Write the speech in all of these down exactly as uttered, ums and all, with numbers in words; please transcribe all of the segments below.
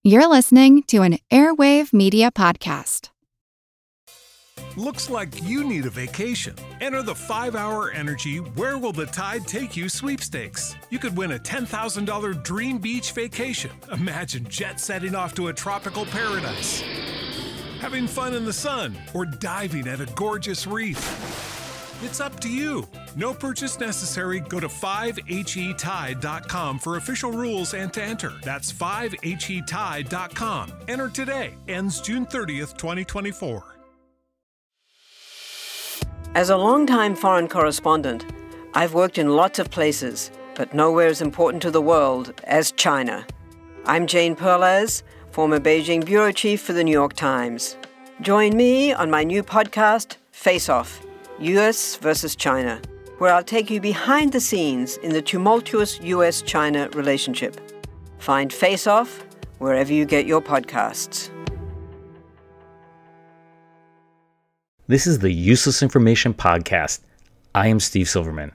You're listening to an Airwave Media Podcast. Looks like you need a vacation. Enter the five hour Energy Where Will the Tide Take You sweepstakes. You could win a ten thousand dollars dream beach vacation. Imagine jet setting off to a tropical paradise, having fun in the sun, or diving at a gorgeous reef. It's up to you. No purchase necessary. Go to five H E tide dot com for official rules and to enter. That's five H E tide dot com. Enter today. Ends June thirtieth, twenty twenty-four. As a longtime foreign correspondent, I've worked in lots of places, but nowhere as important to the world as China. I'm Jane Perlez, former Beijing bureau chief for the New York Times. Join me on my new podcast, Face Off, U S versus China, where I'll take you behind the scenes in the tumultuous U S China relationship. Find Face Off wherever you get your podcasts. This is the Useless Information Podcast. I am Steve Silverman.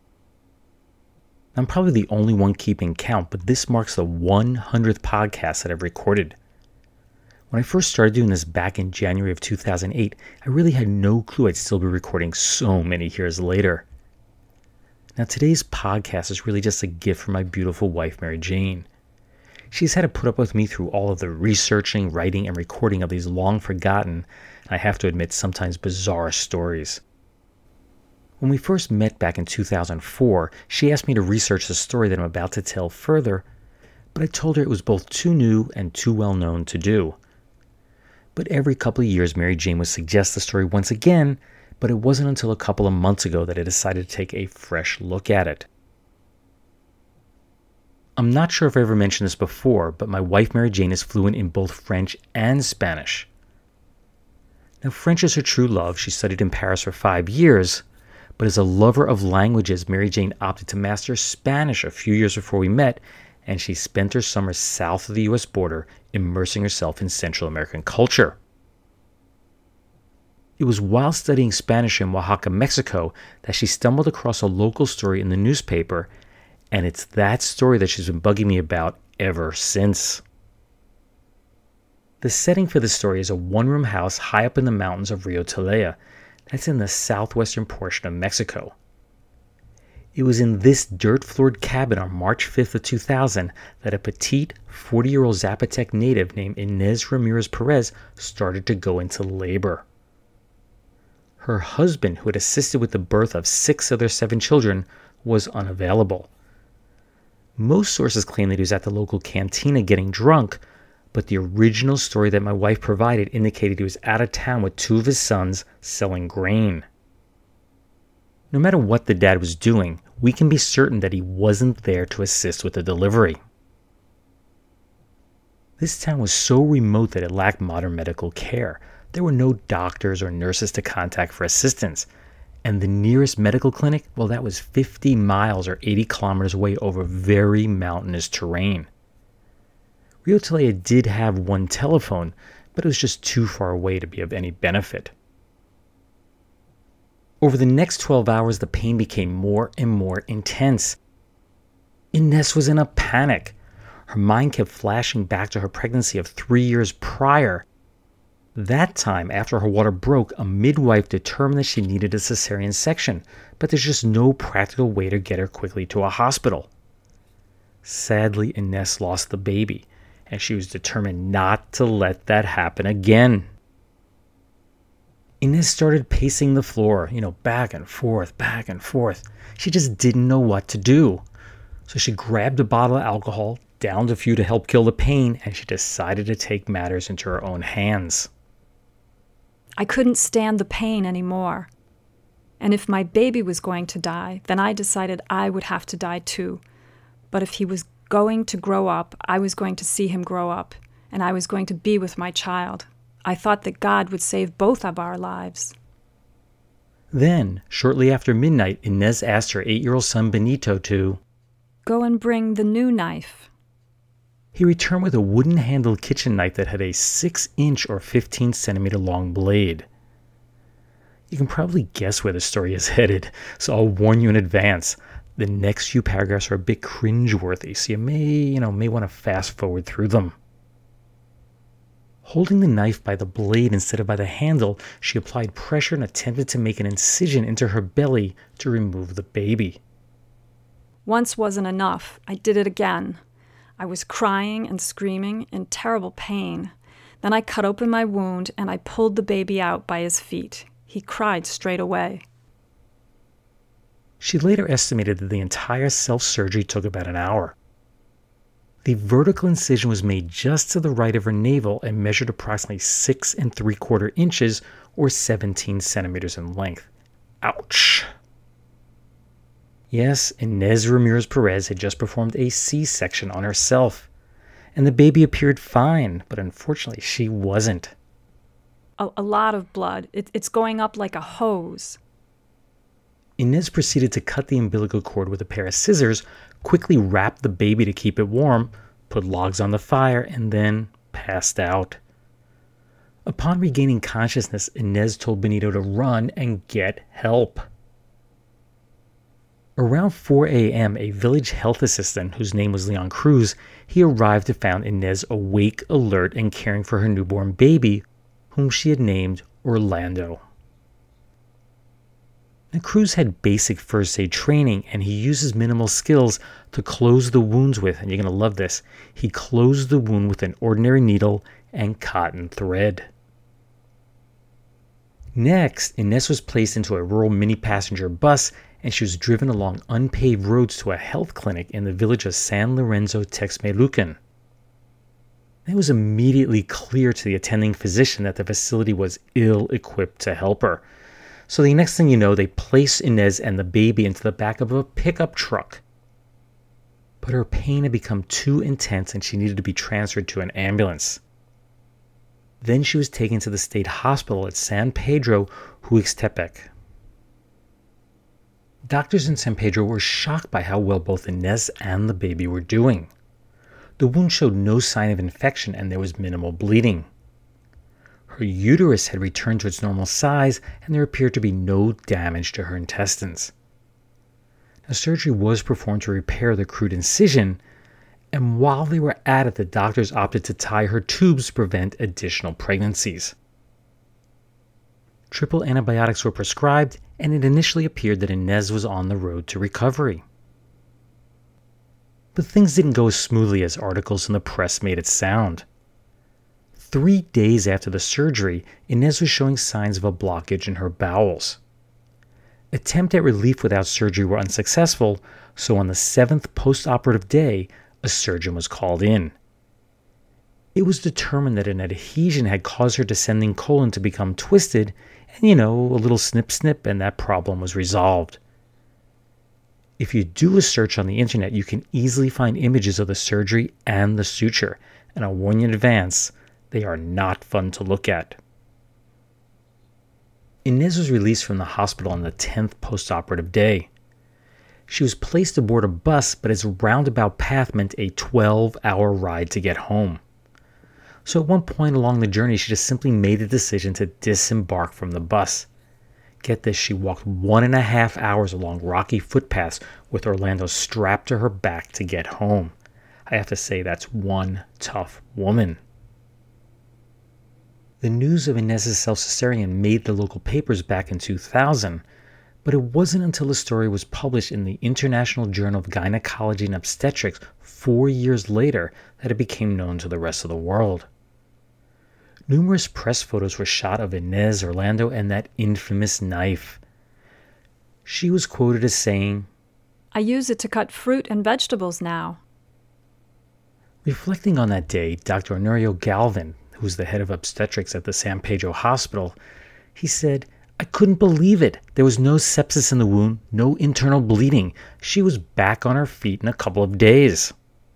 I'm probably the only one keeping count, but this marks the one hundredth podcast that I've recorded. When I first started doing this back in January of two thousand eight, I really had no clue I'd still be recording so many years later. Now, today's podcast is really just a gift from my beautiful wife, Mary Jane. She's had to put up with me through all of the researching, writing, and recording of these long-forgotten, I have to admit, sometimes bizarre stories. When we first met back in two thousand four, she asked me to research the story that I'm about to tell further, but I told her it was both too new and too well known to do. But every couple of years, Mary Jane would suggest the story once again, but it wasn't until a couple of months ago that I decided to take a fresh look at it. I'm not sure if I ever mentioned this before, but my wife Mary Jane is fluent in both French and Spanish. Now, French is her true love. She studied in Paris for five years, but as a lover of languages, Mary Jane opted to master Spanish a few years before we met, and she spent her summers south of the U S border immersing herself in Central American culture. It was while studying Spanish in Oaxaca, Mexico, that she stumbled across a local story in the newspaper, and it's that story that she's been bugging me about ever since. The setting for the story is a one-room house high up in the mountains of Rio Telea. That's in the southwestern portion of Mexico. It was in this dirt-floored cabin on March fifth of two thousand that a petite forty-year-old Zapotec native named Inez Ramirez Perez started to go into labor. Her husband, who had assisted with the birth of six of their seven children, was unavailable. Most sources claim that he was at the local cantina getting drunk, but the original story that my wife provided indicated he was out of town with two of his sons selling grain. No matter what the dad was doing, we can be certain that he wasn't there to assist with the delivery. This town was so remote that it lacked modern medical care. There were no doctors or nurses to contact for assistance, and the nearest medical clinic, well, that was fifty miles or eighty kilometers away over very mountainous terrain. Rio Telea did have one telephone, but it was just too far away to be of any benefit. Over the next twelve hours, the pain became more and more intense. Inez was in a panic. Her mind kept flashing back to her pregnancy of three years prior. That time, after her water broke, a midwife determined that she needed a cesarean section, but there's just no practical way to get her quickly to a hospital. Sadly, Inez lost the baby, and she was determined not to let that happen again. Inez started pacing the floor, you know, back and forth, back and forth. She just didn't know what to do. So she grabbed a bottle of alcohol, downed a few to help kill the pain, and she decided to take matters into her own hands. I couldn't stand the pain anymore. And if my baby was going to die, then I decided I would have to die too. But if he was going to grow up, I was going to see him grow up, and I was going to be with my child. I thought that God would save both of our lives. Then, shortly after midnight, Inez asked her eight-year-old son Benito to go and bring the new knife. He returned with a wooden-handled kitchen knife that had a six-inch or fifteen-centimeter long blade. You can probably guess where the story is headed, so I'll warn you in advance. The next few paragraphs are a bit cringeworthy, so you may, you know, may want to fast forward through them. Holding the knife by the blade instead of by the handle, she applied pressure and attempted to make an incision into her belly to remove the baby. Once wasn't enough. I did it again. I was crying and screaming in terrible pain. Then I cut open my wound and I pulled the baby out by his feet. He cried straight away. She later estimated that the entire self-surgery took about an hour. The vertical incision was made just to the right of her navel and measured approximately six and three quarter inches or seventeen centimeters in length. Ouch! Yes, Inez Ramirez Perez had just performed a C-section on herself, and the baby appeared fine, but unfortunately she wasn't. A, a lot of blood. It, it's going up like a hose. Inez proceeded to cut the umbilical cord with a pair of scissors, quickly wrapped the baby to keep it warm, put logs on the fire, and then passed out. Upon regaining consciousness, Inez told Benito to run and get help. Around four a.m., a village health assistant, whose name was Leon Cruz, he arrived and found Inez awake, alert, and caring for her newborn baby, whom she had named Orlando. Now, Cruz had basic first aid training, and he uses minimal skills to close the wounds with, and you're going to love this, he closed the wound with an ordinary needle and cotton thread. Next, Inez was placed into a rural mini-passenger bus, and she was driven along unpaved roads to a health clinic in the village of San Lorenzo Texmelucan. It was immediately clear to the attending physician that the facility was ill-equipped to help her. So the next thing you know, they place Inez and the baby into the back of a pickup truck. But her pain had become too intense and she needed to be transferred to an ambulance. Then she was taken to the state hospital at San Pedro Huixtepec. Doctors in San Pedro were shocked by how well both Inez and the baby were doing. The wound showed no sign of infection and there was minimal bleeding. Her uterus had returned to its normal size, and there appeared to be no damage to her intestines. Now, surgery was performed to repair the crude incision, and while they were at it, the doctors opted to tie her tubes to prevent additional pregnancies. Triple antibiotics were prescribed, and it initially appeared that Inez was on the road to recovery. But things didn't go as smoothly as articles in the press made it sound. Three days after the surgery, Inez was showing signs of a blockage in her bowels. Attempts at relief without surgery were unsuccessful, so on the seventh post-operative day, a surgeon was called in. It was determined that an adhesion had caused her descending colon to become twisted, and you know, a little snip-snip, and that problem was resolved. If you do a search on the internet, you can easily find images of the surgery and the suture, and I'll warn you in advance, they are not fun to look at. Inez was released from the hospital on the tenth post-operative day. She was placed aboard a bus, but its roundabout path meant a twelve-hour ride to get home. So at one point along the journey, she just simply made the decision to disembark from the bus. Get this, she walked one and a half hours along rocky footpaths with Orlando strapped to her back to get home. I have to say, that's one tough woman. The news of Inez's self-cesarean made the local papers back in two thousand, but it wasn't until the story was published in the International Journal of Gynecology and Obstetrics four years later that it became known to the rest of the world. Numerous press photos were shot of Inez, Orlando, and that infamous knife. She was quoted as saying, "I use it to cut fruit and vegetables now." Reflecting on that day, Doctor Honorio Galvin, who was the head of obstetrics at the San Pedro Hospital, he said, "I couldn't believe it. There was no sepsis in the wound, no internal bleeding. She was back on her feet in a couple of days."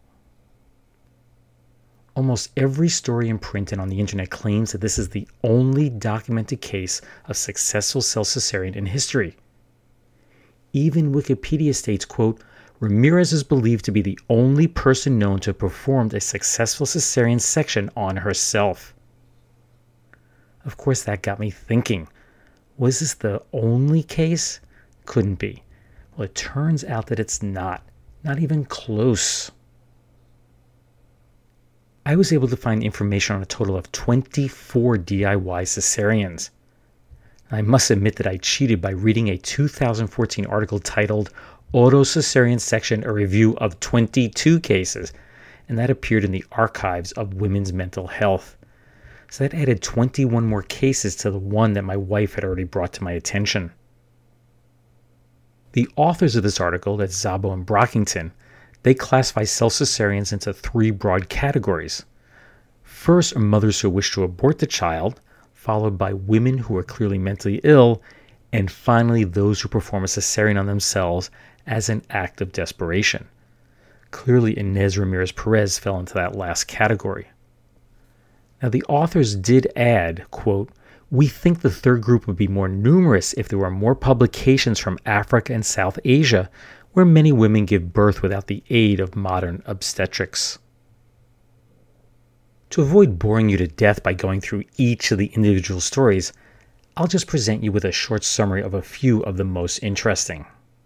Almost every story in print and on the internet claims that this is the only documented case of successful self-cesarean in history. Even Wikipedia states, quote, "Ramirez is believed to be the only person known to have performed a successful cesarean section on herself." Of course, that got me thinking, was this the only case? Couldn't be. Well, it turns out that it's not. Not even close. I was able to find information on a total of twenty-four D I Y cesareans. I must admit that I cheated by reading a two thousand fourteen article titled Auto Cesarean Section, a Review of twenty-two Cases, and that appeared in the Archives of Women's Mental Health. So that added twenty-one more cases to the one that my wife had already brought to my attention. The authors of this article, that's Szabo and Brockington, they classify self-cesareans into three broad categories. First are mothers who wish to abort the child, followed by women who are clearly mentally ill, and finally those who perform a cesarean on themselves as an act of desperation. Clearly, Inez Ramirez Perez fell into that last category. Now, the authors did add, quote, "We think the third group would be more numerous if there were more publications from Africa and South Asia, where many women give birth without the aid of modern obstetrics." To avoid boring you to death by going through each of the individual stories, I'll just present you with a short summary of a few of the most interesting.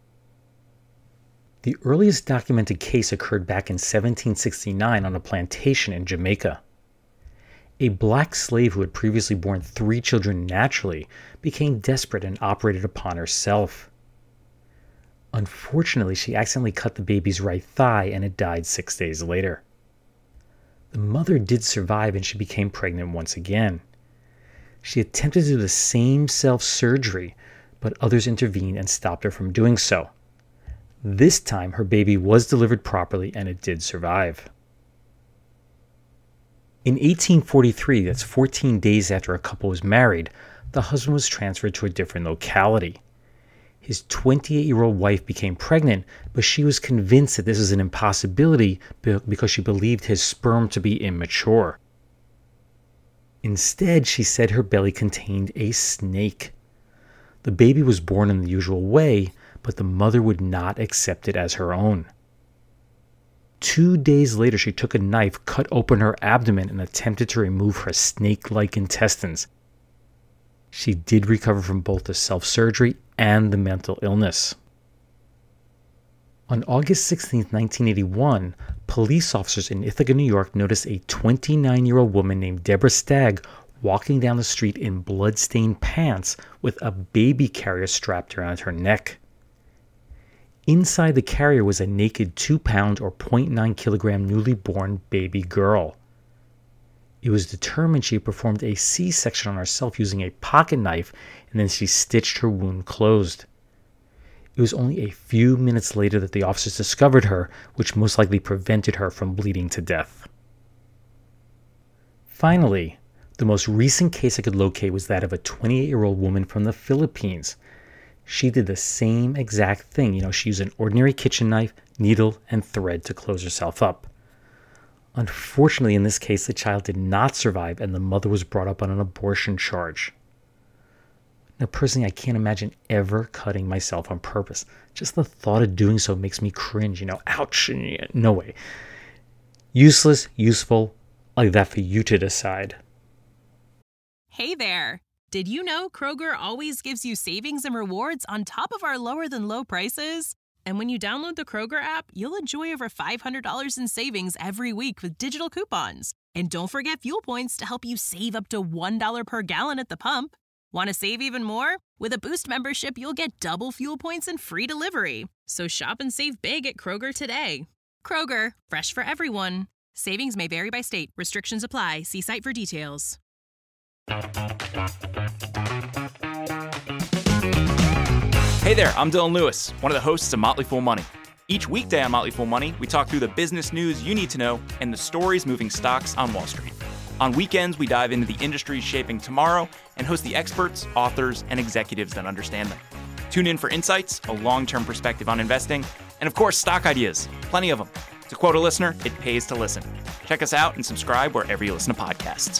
The earliest documented case occurred back in seventeen sixty-nine on a plantation in Jamaica. A black slave who had previously borne three children naturally became desperate and operated upon herself. Unfortunately, she accidentally cut the baby's right thigh and it died six days later. The mother did survive and she became pregnant once again. She attempted to do the same self-surgery, but others intervened and stopped her from doing so. This time, her baby was delivered properly and it did survive. In eighteen forty-three, that's fourteen days after a couple was married, the husband was transferred to a different locality. His twenty-eight-year-old wife became pregnant, but she was convinced that this was an impossibility because she believed his sperm to be immature. Instead, she said her belly contained a snake. The baby was born in the usual way, but the mother would not accept it as her own. Two days later, she took a knife, cut open her abdomen, and attempted to remove her snake-like intestines. She did recover from both the self-surgery and the mental illness. On August sixteenth, nineteen eighty-one, police officers in Ithaca, New York noticed a twenty-nine-year-old woman named Deborah Stagg walking down the street in blood-stained pants with a baby carrier strapped around her neck. Inside the carrier was a naked two-pound or zero point nine kilogram newly born baby girl. It was determined she had performed a C-section on herself using a pocket knife, and then she stitched her wound closed. It was only a few minutes later that the officers discovered her, which most likely prevented her from bleeding to death. Finally, the most recent case I could locate was that of a twenty-eight-year-old woman from the Philippines. She did the same exact thing. You know, she used an ordinary kitchen knife, needle, and thread to close herself up. Unfortunately, in this case, the child did not survive and the mother was brought up on an abortion charge. Now, personally, I can't imagine ever cutting myself on purpose. Just the thought of doing so makes me cringe, you know, ouch, no way. Useless, useful, I'll leave that for you to decide. Hey there! Did you know Kroger always gives you savings and rewards on top of our lower than low prices? And when you download the Kroger app, you'll enjoy over five hundred dollars in savings every week with digital coupons. And don't forget fuel points to help you save up to one dollar per gallon at the pump. Want to save even more? With a Boost membership, you'll get double fuel points and free delivery. So shop and save big at Kroger today. Kroger, fresh for everyone. Savings may vary by state. Restrictions apply. See site for details. Hey there, I'm Dylan Lewis, one of the hosts of Motley Fool Money. Each weekday on Motley Fool Money, we talk through the business news you need to know and the stories moving stocks on Wall Street. On weekends, we dive into the industries shaping tomorrow and host the experts, authors, and executives that understand them. Tune in for insights, a long-term perspective on investing, and of course, stock ideas. Plenty of them. To quote a listener, it pays to listen. Check us out and subscribe wherever you listen to podcasts.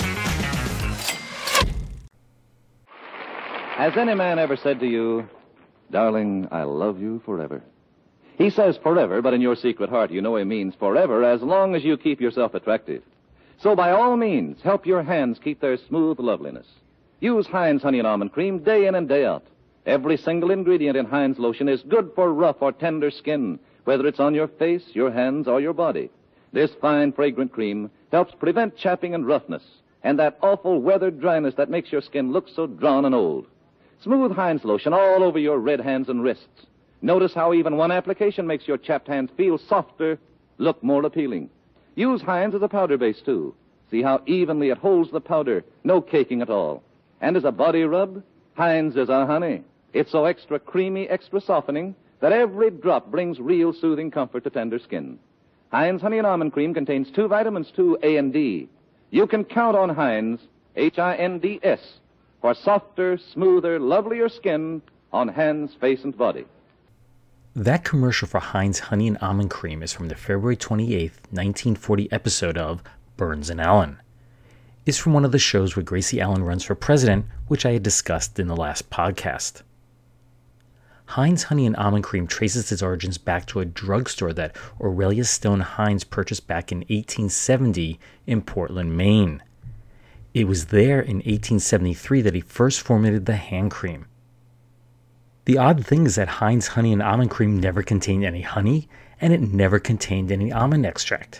Has any man ever said to you, "Darling, I love you forever"? He says forever, but in your secret heart you know he means forever as long as you keep yourself attractive. So by all means, help your hands keep their smooth loveliness. Use Heinz Honey and Almond Cream day in and day out. Every single ingredient in Heinz lotion is good for rough or tender skin, whether it's on your face, your hands, or your body. This fine, fragrant cream helps prevent chapping and roughness, and that awful weathered dryness that makes your skin look so drawn and old. Smooth Heinz lotion all over your red hands and wrists. Notice how even one application makes your chapped hands feel softer, look more appealing. Use Heinz as a powder base, too. See how evenly it holds the powder, no caking at all. And as a body rub, Heinz is a honey. It's so extra creamy, extra softening, that every drop brings real soothing comfort to tender skin. Heinz Honey and Almond Cream contains two vitamins, two A and D. You can count on Heinz, H I N D S, for softer, smoother, lovelier skin on hands, face, and body. That commercial for Heinz Honey and Almond Cream is from the February twenty-eighth, nineteen forty episode of Burns and Allen. It's from one of the shows where Gracie Allen runs for president, which I had discussed in the last podcast. Heinz Honey and Almond Cream traces its origins back to a drugstore that Aurelia Stone Heinz purchased back in eighteen seventy in Portland, Maine. It was there in eighteen seventy-three that he first formulated the hand cream. The odd thing is that Heinz Honey and Almond Cream never contained any honey, and it never contained any almond extract.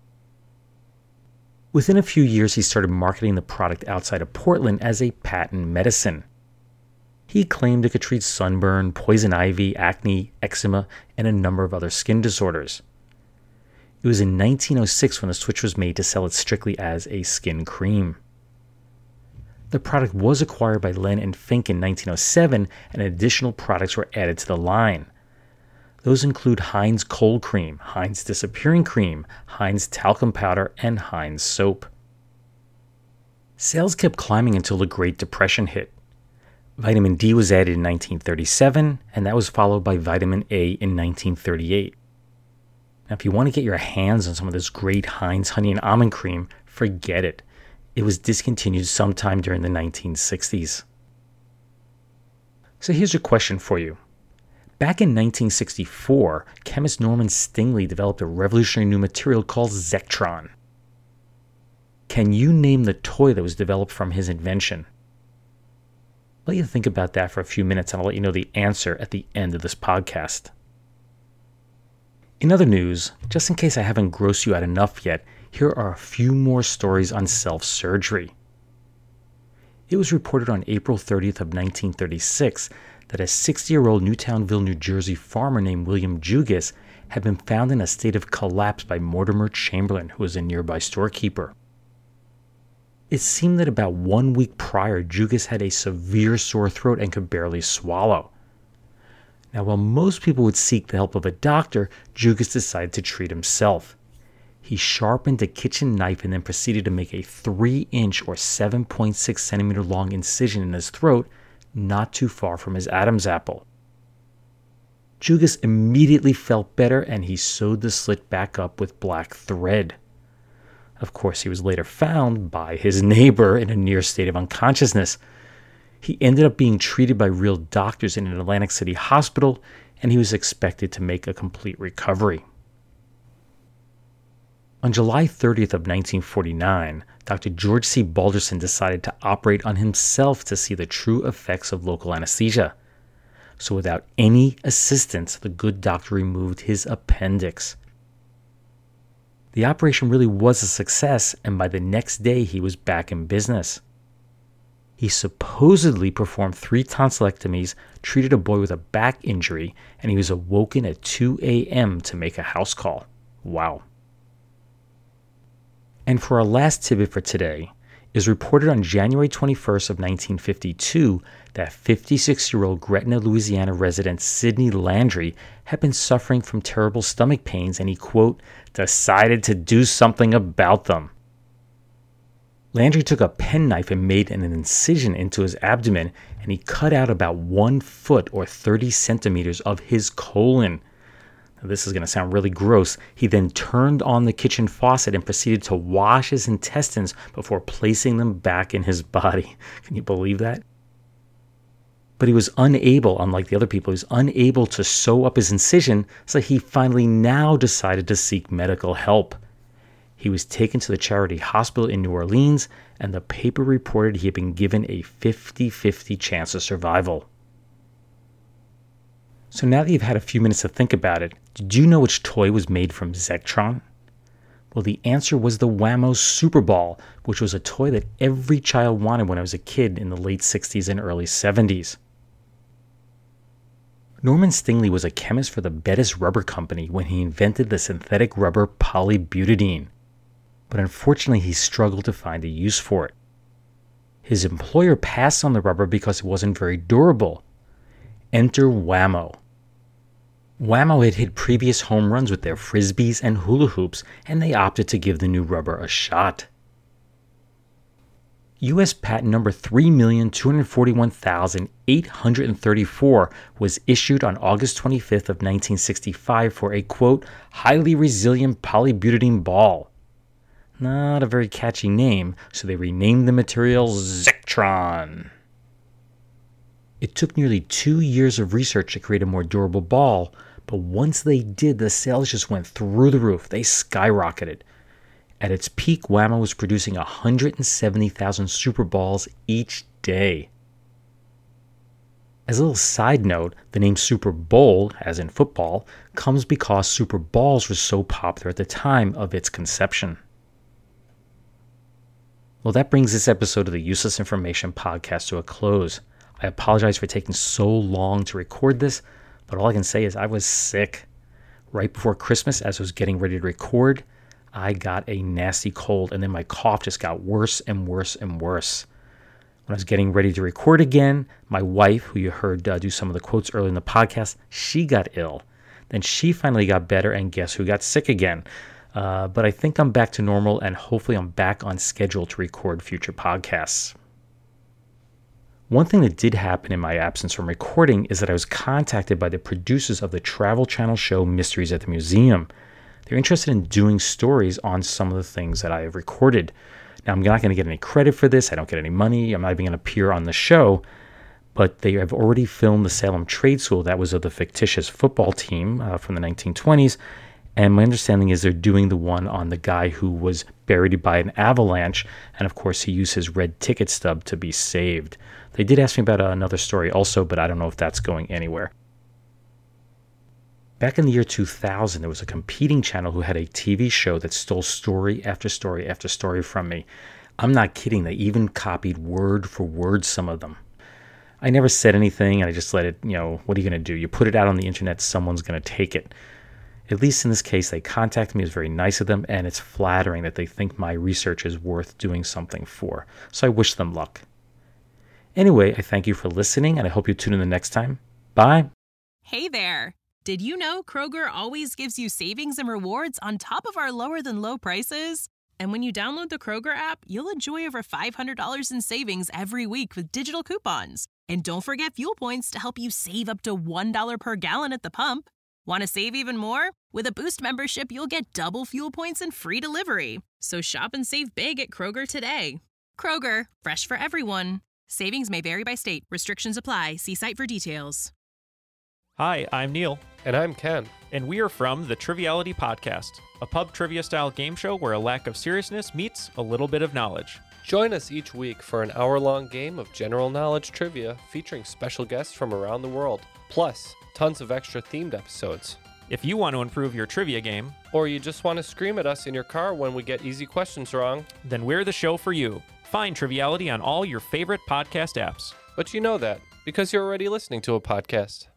Within a few years, he started marketing the product outside of Portland as a patent medicine. He claimed it could treat sunburn, poison ivy, acne, eczema, and a number of other skin disorders. It was in nineteen oh six when the switch was made to sell it strictly as a skin cream. The product was acquired by Len and Fink in nineteen oh seven, and additional products were added to the line. Those include Heinz Cold Cream, Heinz Disappearing Cream, Heinz Talcum Powder, and Heinz Soap. Sales kept climbing until the Great Depression hit. Vitamin D was added in nineteen thirty-seven, and that was followed by vitamin A in nineteen thirty-eight. Now, if you want to get your hands on some of this great Heinz Honey and Almond Cream, forget it. It was discontinued sometime during the nineteen sixties. So here's a question for you. Back in nineteen sixty-four, chemist Norman Stingley developed a revolutionary new material called Zectron. Can you name the toy that was developed from his invention? I'll let you think about that for a few minutes, and I'll let you know the answer at the end of this podcast. In other news, just in case I haven't grossed you out enough yet, here are a few more stories on self-surgery. It was reported on April thirtieth of nineteen thirty-six that a sixty-year-old Newtownville, New Jersey farmer named William Jugas had been found in a state of collapse by Mortimer Chamberlain, who was a nearby storekeeper. It seemed that about one week prior, Jugas had a severe sore throat and could barely swallow. Now, while most people would seek the help of a doctor, Jugas decided to treat himself. He sharpened a kitchen knife and then proceeded to make a three inch or seven point six centimeter long incision in his throat, not too far from his Adam's apple. Jugas immediately felt better, and he sewed the slit back up with black thread. Of course, he was later found by his neighbor in a near state of unconsciousness. He ended up being treated by real doctors in an Atlantic City hospital, and he was expected to make a complete recovery. On July thirtieth of nineteen forty-nine, Doctor George C. Balderson decided to operate on himself to see the true effects of local anesthesia. So without any assistance, the good doctor removed his appendix. The operation really was a success, and by the next day he was back in business. He supposedly performed three tonsillectomies, treated a boy with a back injury, and he was awoken at two a.m. to make a house call. Wow. And for our last tidbit for today, it was reported on January twenty-first of nineteen fifty-two that fifty-six-year-old Gretna, Louisiana resident Sidney Landry had been suffering from terrible stomach pains, and he, quote, decided to do something about them. Landry took a penknife and made an incision into his abdomen, and he cut out about one foot or thirty centimeters of his colon. Now, this is going to sound really gross. He then turned on the kitchen faucet and proceeded to wash his intestines before placing them back in his body. Can you believe that? But he was unable, unlike the other people, he was unable to sew up his incision, so he finally now decided to seek medical help. He was taken to the Charity Hospital in New Orleans, and the paper reported he had been given a fifty-fifty chance of survival. So now that you've had a few minutes to think about it, did you know which toy was made from Zectron? Well, the answer was the Wham-O Super Ball, which was a toy that every child wanted when I was a kid in the late sixties and early seventies. Norman Stingley was a chemist for the Bettis Rubber Company when he invented the synthetic rubber polybutadiene, but unfortunately he struggled to find a use for it. His employer passed on the rubber because it wasn't very durable. Enter Wham-O. Wham-O had hit previous home runs with their frisbees and hula hoops, and they opted to give the new rubber a shot. U S patent number three million two hundred forty-one thousand eight hundred thirty-four was issued on August twenty-fifth of nineteen sixty-five for a, quote, highly resilient polybutadiene ball. Not a very catchy name, so they renamed the material Zectron. It took nearly two years of research to create a more durable ball, but once they did, the sales just went through the roof. They skyrocketed. At its peak, Wham-O was producing one hundred seventy thousand Super Balls each day. As a little side note, the name Super Bowl, as in football, comes because Super Balls were so popular at the time of its conception. Well, that brings this episode of the Useless Information Podcast to a close. I apologize for taking so long to record this, but all I can say is I was sick. Right before Christmas, as I was getting ready to record, I got a nasty cold, and then my cough just got worse and worse and worse. When I was getting ready to record again, my wife, who you heard uh, do some of the quotes earlier in the podcast, she got ill. Then she finally got better, and guess who got sick again? Uh, but I think I'm back to normal, and hopefully I'm back on schedule to record future podcasts. One thing that did happen in my absence from recording is that I was contacted by the producers of the Travel Channel show Mysteries at the Museum. They're interested in doing stories on some of the things that I have recorded. Now, I'm not going to get any credit for this. I don't get any money. I'm not even going to appear on the show. But they have already filmed the Salem Trade School. That was of the fictitious football team uh, from the nineteen twenties. And my understanding is they're doing the one on the guy who was buried by an avalanche. And of course, he used his red ticket stub to be saved. They did ask me about another story also, but I don't know if that's going anywhere. Back in the year two thousand, there was a competing channel who had a T V show that stole story after story after story from me. I'm not kidding. They even copied word for word some of them. I never said anything, and I just let it, you know, what are you going to do? You put it out on the internet, someone's going to take it. At least in this case, they contacted me. It was very nice of them, and it's flattering that they think my research is worth doing something for. So I wish them luck. Anyway, I thank you for listening, and I hope you tune in the next time. Bye. Hey there. Did you know Kroger always gives you savings and rewards on top of our lower than low prices? And when you download the Kroger app, you'll enjoy over five hundred dollars in savings every week with digital coupons. And don't forget fuel points to help you save up to one dollar per gallon at the pump. Want to save even more? With a Boost membership, you'll get double fuel points and free delivery. So shop and save big at Kroger today. Kroger, fresh for everyone. Savings may vary by state. Restrictions apply. See site for details. Hi, I'm Neil. And I'm Ken. And we are from the Triviality Podcast, a pub trivia-style game show where a lack of seriousness meets a little bit of knowledge. Join us each week for an hour-long game of general knowledge trivia featuring special guests from around the world, plus tons of extra themed episodes. If you want to improve your trivia game, or you just want to scream at us in your car when we get easy questions wrong, then we're the show for you. Find Triviality on all your favorite podcast apps. But you know that because you're already listening to a podcast.